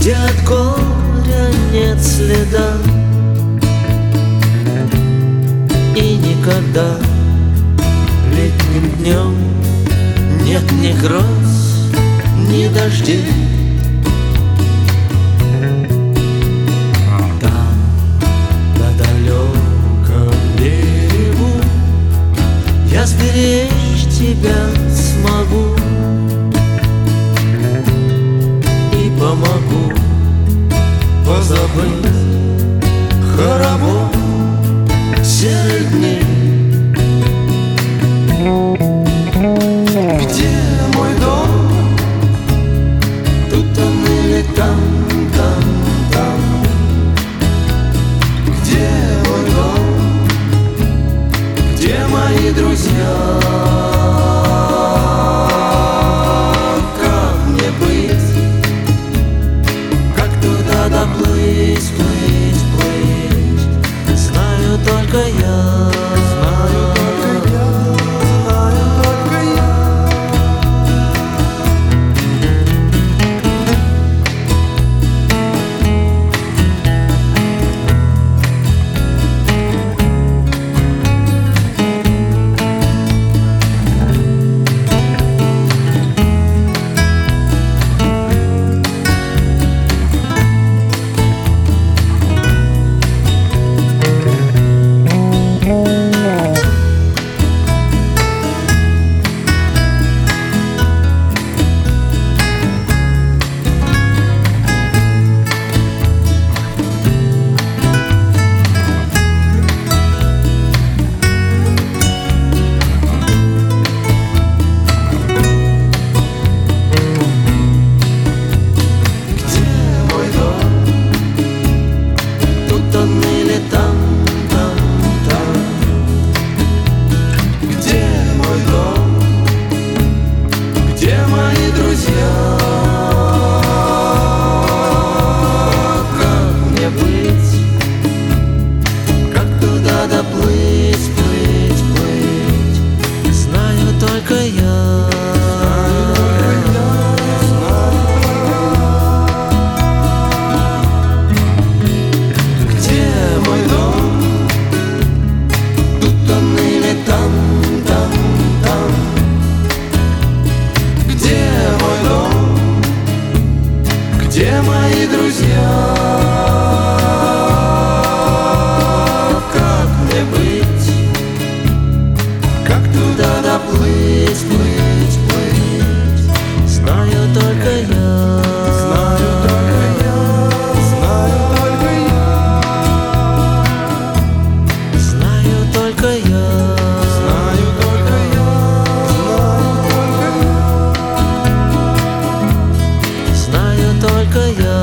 где от горя нет следа. И никогда летним днем нет ни гроз, ни дождей. Там, на далеком берегу, я сберечь тебя смогу и помогу позабыть хоровод серых дней. Где мой дом? Тут он или там, там, там? Где мой дом? Где мои друзья? Как мне быть? Как туда доплыть, плыть, плыть? Знаю только я. Где мои друзья? Как мне быть? Как туда доплыть, плыть, плыть? Знаю только я. Знаю только я. Знаю только я. Знаю только я. Знаю только я. Знаю только я. Знаю только я.